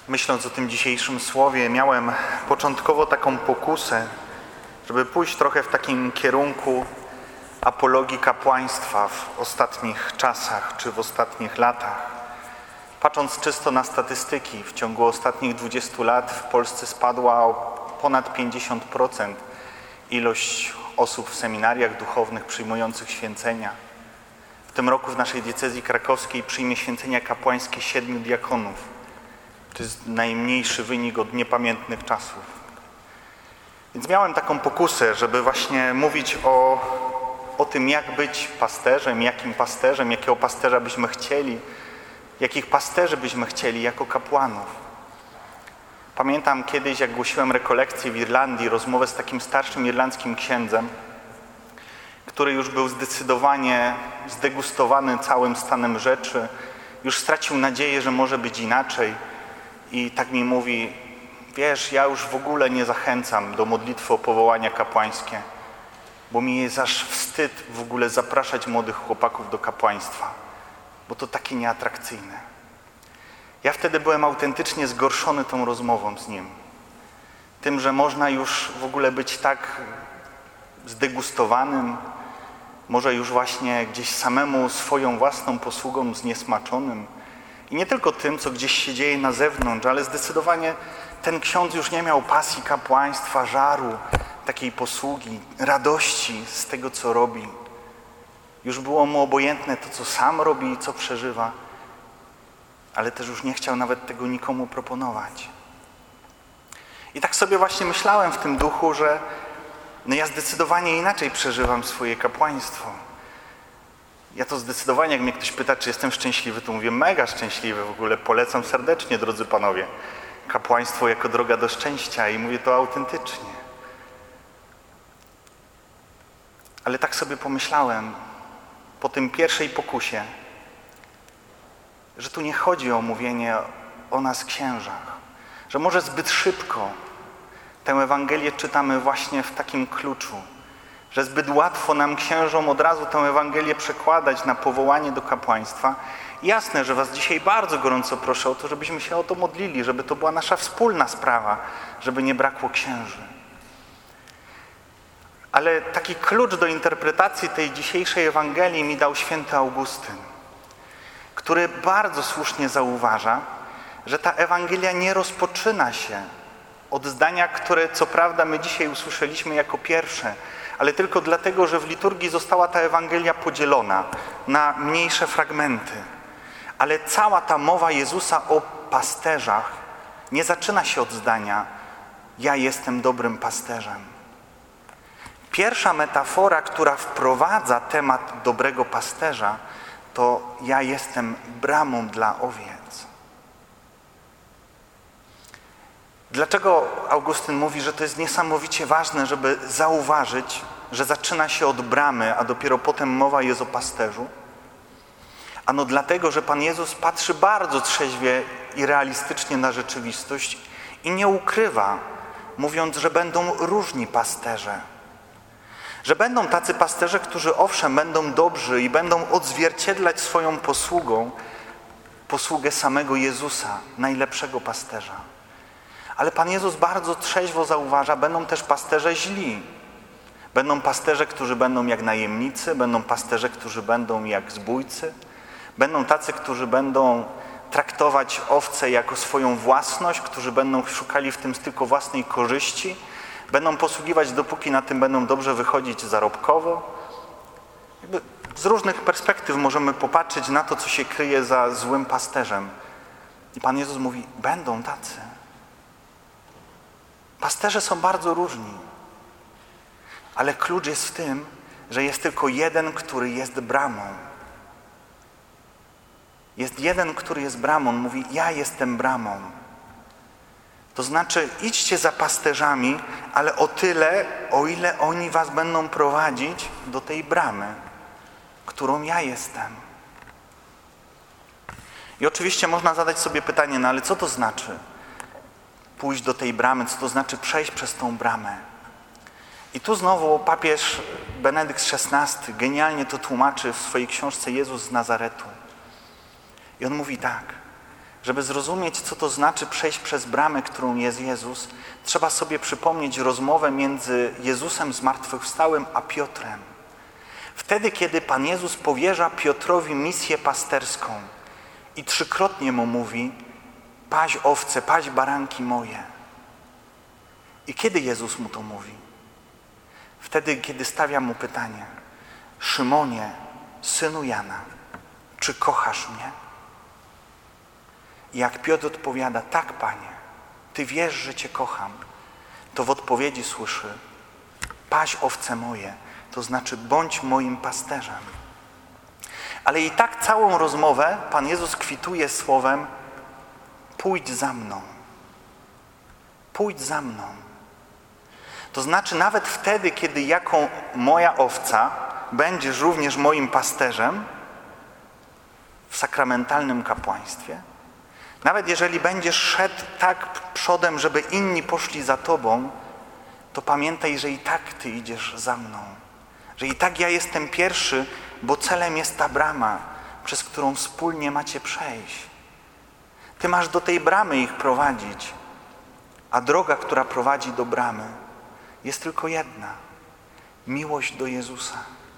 Myśląc o tym dzisiejszym słowie, miałem początkowo taką pokusę, żeby pójść trochę w takim kierunku apologii kapłaństwa w ostatnich czasach czy w ostatnich latach. Patrząc czysto na statystyki, w ciągu ostatnich 20 lat w Polsce spadła o ponad 50% ilość osób w seminariach duchownych przyjmujących święcenia. W tym roku w naszej diecezji krakowskiej przyjmie święcenia kapłańskie 7 diakonów. To jest najmniejszy wynik od niepamiętnych czasów. Więc miałem taką pokusę, żeby właśnie mówić o tym, jak być pasterzem, jakiego pasterza byśmy chcieli, jakich pasterzy byśmy chcieli jako kapłanów. Pamiętam kiedyś, jak głosiłem rekolekcję w Irlandii, rozmowę z takim starszym irlandzkim księdzem, który już był zdecydowanie zdegustowany całym stanem rzeczy, już stracił nadzieję, że może być inaczej. I tak mi mówi: wiesz, ja już w ogóle nie zachęcam do modlitwy o powołania kapłańskie, bo mi jest aż wstyd w ogóle zapraszać młodych chłopaków do kapłaństwa, bo to takie nieatrakcyjne. Ja wtedy byłem autentycznie zgorszony tą rozmową z nim. Tym, że można już w ogóle być tak zdegustowanym, może już właśnie gdzieś samemu swoją własną posługą zniesmaczonym. I nie tylko tym, co gdzieś się dzieje na zewnątrz, ale zdecydowanie ten ksiądz już nie miał pasji kapłaństwa, żaru, takiej posługi, radości z tego, co robi. Już było mu obojętne to, co sam robi i co przeżywa, ale też już nie chciał nawet tego nikomu proponować. I tak sobie właśnie myślałem w tym duchu, że ja zdecydowanie inaczej przeżywam swoje kapłaństwo. Ja to zdecydowanie, jak mnie ktoś pyta, czy jestem szczęśliwy, to mówię: mega szczęśliwy, w ogóle polecam serdecznie, drodzy panowie. Kapłaństwo jako droga do szczęścia, i mówię to autentycznie. Ale tak sobie pomyślałem po tym pierwszej pokusie, że tu nie chodzi o mówienie o nas księżach, że może zbyt szybko tę Ewangelię czytamy właśnie w takim kluczu, że zbyt łatwo nam księżom od razu tę Ewangelię przekładać na powołanie do kapłaństwa. Jasne, że was dzisiaj bardzo gorąco proszę o to, żebyśmy się o to modlili, żeby to była nasza wspólna sprawa, żeby nie brakło księży. Ale taki klucz do interpretacji tej dzisiejszej Ewangelii mi dał święty Augustyn, który bardzo słusznie zauważa, że ta Ewangelia nie rozpoczyna się od zdania, które co prawda my dzisiaj usłyszeliśmy jako pierwsze, ale tylko dlatego, że w liturgii została ta Ewangelia podzielona na mniejsze fragmenty. Ale cała ta mowa Jezusa o pasterzach nie zaczyna się od zdania: ja jestem dobrym pasterzem. Pierwsza metafora, która wprowadza temat dobrego pasterza, to: ja jestem bramą dla owiec. Dlaczego Augustyn mówi, że to jest niesamowicie ważne, żeby zauważyć, że zaczyna się od bramy, a dopiero potem mowa jest o pasterzu? Ano dlatego, że Pan Jezus patrzy bardzo trzeźwie i realistycznie na rzeczywistość i nie ukrywa, mówiąc, że będą różni pasterze. Że będą tacy pasterze, którzy owszem będą dobrzy i będą odzwierciedlać swoją posługą posługę samego Jezusa, najlepszego pasterza. Ale Pan Jezus bardzo trzeźwo zauważa, będą też pasterze źli. Będą pasterze, którzy będą jak najemnicy, będą pasterze, którzy będą jak zbójcy, będą tacy, którzy będą traktować owce jako swoją własność, którzy będą szukali w tym tylko własnej korzyści, będą posługiwać, dopóki na tym będą dobrze wychodzić zarobkowo. Z różnych perspektyw możemy popatrzeć na to, co się kryje za złym pasterzem. I Pan Jezus mówi: będą tacy. Pasterze są bardzo różni, ale klucz jest w tym, że jest tylko jeden, który jest bramą. Jest jeden, który jest bramą. Mówi: ja jestem bramą. To znaczy, idźcie za pasterzami, ale o tyle, o ile oni was będą prowadzić do tej bramy, którą ja jestem. I oczywiście można zadać sobie pytanie: no ale co to znaczy pójść do tej bramy? Co to znaczy przejść przez tą bramę? I tu znowu papież Benedykt XVI genialnie to tłumaczy w swojej książce Jezus z Nazaretu. I on mówi tak: Żeby zrozumieć, co to znaczy przejść przez bramę, którą jest Jezus, trzeba sobie przypomnieć rozmowę między Jezusem zmartwychwstałym a Piotrem. Wtedy, kiedy Pan Jezus powierza Piotrowi misję pasterską i 3-krotnie mu mówi: paś owce, paś baranki moje. I kiedy Jezus mu to mówi? Wtedy, kiedy stawia mu pytanie: Szymonie, synu Jana, czy kochasz mnie? I jak Piotr odpowiada: tak, Panie, Ty wiesz, że Cię kocham, to w odpowiedzi słyszy: paś owce moje, to znaczy bądź moim pasterzem. Ale i tak całą rozmowę Pan Jezus kwituje słowem: pójdź za mną. Pójdź za mną. To znaczy nawet wtedy, kiedy jako moja owca będziesz również moim pasterzem w sakramentalnym kapłaństwie, nawet jeżeli będziesz szedł tak przodem, żeby inni poszli za Tobą, to pamiętaj, że i tak Ty idziesz za mną. Że i tak ja jestem pierwszy, bo celem jest ta brama, przez którą wspólnie macie przejść. Ty masz do tej bramy ich prowadzić, a droga, która prowadzi do bramy, jest tylko jedna. Miłość do Jezusa.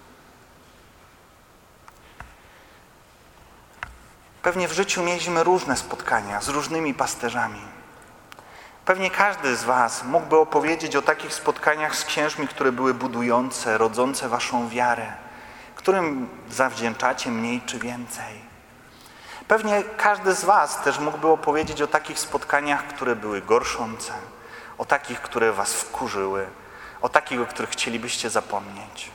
Pewnie w życiu mieliśmy różne spotkania z różnymi pasterzami. Pewnie każdy z Was mógłby opowiedzieć o takich spotkaniach z księżmi, które były budujące, rodzące Waszą wiarę, którym zawdzięczacie mniej czy więcej. Pewnie każdy z Was też mógłby opowiedzieć o takich spotkaniach, które były gorszące, o takich, które Was wkurzyły, o takich, o których chcielibyście zapomnieć.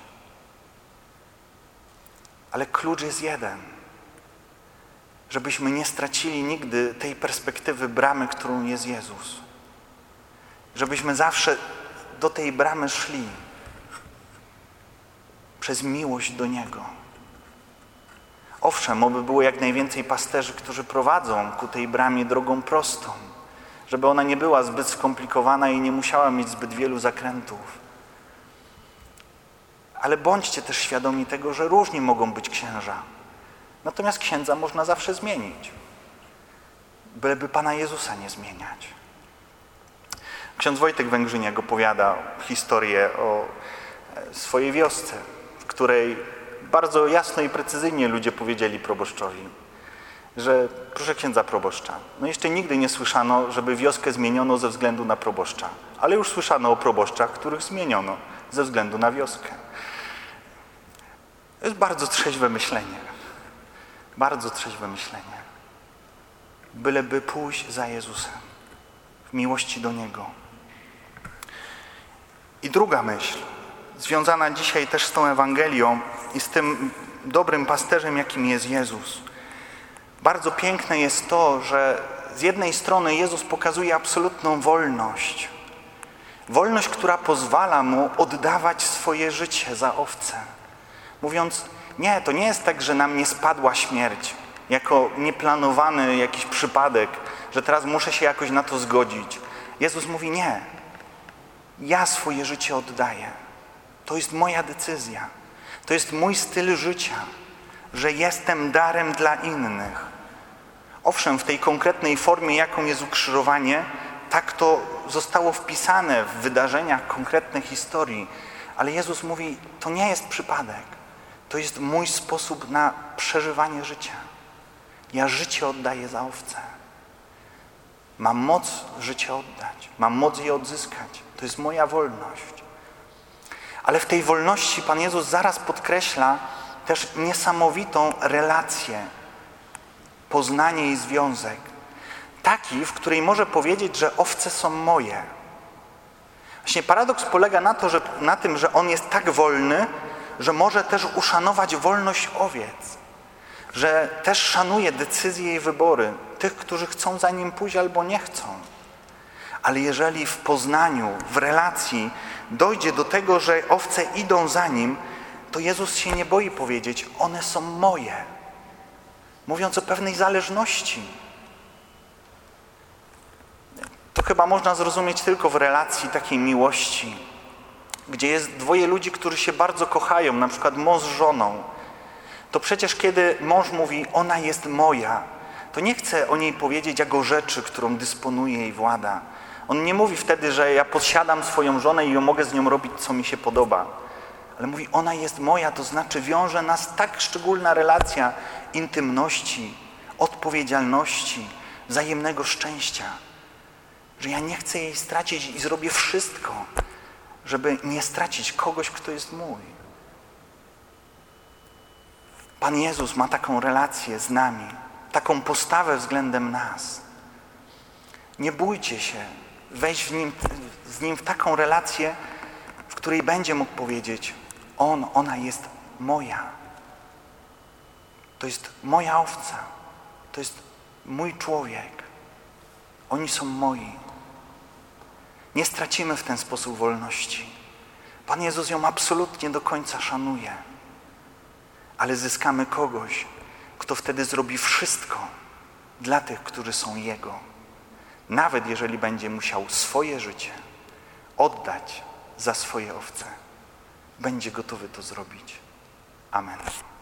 Ale klucz jest jeden. Żebyśmy nie stracili nigdy tej perspektywy bramy, którą jest Jezus. Żebyśmy zawsze do tej bramy szli przez miłość do Niego. Owszem, oby było jak najwięcej pasterzy, którzy prowadzą ku tej bramie drogą prostą, żeby ona nie była zbyt skomplikowana i nie musiała mieć zbyt wielu zakrętów. Ale bądźcie też świadomi tego, że różni mogą być księża. Natomiast księdza można zawsze zmienić, byleby Pana Jezusa nie zmieniać. Ksiądz Wojtek Węgrzyniak opowiada historię o swojej wiosce, w której bardzo jasno i precyzyjnie ludzie powiedzieli proboszczowi, że proszę księdza proboszcza, no jeszcze nigdy nie słyszano, żeby wioskę zmieniono ze względu na proboszcza, ale już słyszano o proboszczach, których zmieniono ze względu na wioskę. To jest bardzo trzeźwe myślenie. Bardzo trzeźwe myślenie. Byleby pójść za Jezusem w miłości do Niego. I druga myśl, związana dzisiaj też z tą Ewangelią i z tym dobrym pasterzem, jakim jest Jezus. Bardzo piękne jest to, że z jednej strony Jezus pokazuje absolutną wolność. Wolność, która pozwala Mu oddawać swoje życie za owce. Mówiąc: nie, to nie jest tak, że na mnie spadła śmierć jako nieplanowany jakiś przypadek, że teraz muszę się jakoś na to zgodzić. Jezus mówi: nie, ja swoje życie oddaję. To jest moja decyzja. To jest mój styl życia, że jestem darem dla innych. Owszem, w tej konkretnej formie, jaką jest ukrzyżowanie, tak to zostało wpisane w wydarzeniach konkretnych historii, ale Jezus mówi: to nie jest przypadek. To jest mój sposób na przeżywanie życia. Ja życie oddaję za owce. Mam moc życie oddać. Mam moc je odzyskać. To jest moja wolność. Ale w tej wolności Pan Jezus zaraz podkreśla też niesamowitą relację, poznanie i związek. Taki, w której może powiedzieć, że owce są moje. Właśnie paradoks polega na tym, że On jest tak wolny, że może też uszanować wolność owiec, że też szanuje decyzje i wybory tych, którzy chcą za Nim pójść albo nie chcą. Ale jeżeli w poznaniu, w relacji dojdzie do tego, że owce idą za Nim, to Jezus się nie boi powiedzieć: one są moje. Mówiąc o pewnej zależności. To chyba można zrozumieć tylko w relacji takiej miłości, gdzie jest dwoje ludzi, którzy się bardzo kochają, na przykład mąż z żoną, to przecież kiedy mąż mówi: ona jest moja, to nie chce o niej powiedzieć jako rzeczy, którą dysponuje i włada. On nie mówi wtedy, że ja posiadam swoją żonę i ja mogę z nią robić, co mi się podoba. Ale mówi, ona jest moja, to znaczy wiąże nas tak szczególna relacja intymności, odpowiedzialności, wzajemnego szczęścia, że ja nie chcę jej stracić i zrobię wszystko, żeby nie stracić kogoś, kto jest mój. Pan Jezus ma taką relację z nami, taką postawę względem nas. Nie bójcie się wejść z Nim w taką relację, w której będzie mógł powiedzieć, ona jest moja. To jest moja owca. To jest mój człowiek. Oni są moi. Nie stracimy w ten sposób wolności. Pan Jezus ją absolutnie do końca szanuje. Ale zyskamy kogoś, kto wtedy zrobi wszystko dla tych, którzy są Jego. Nawet jeżeli będzie musiał swoje życie oddać za swoje owce. Będzie gotowy to zrobić. Amen.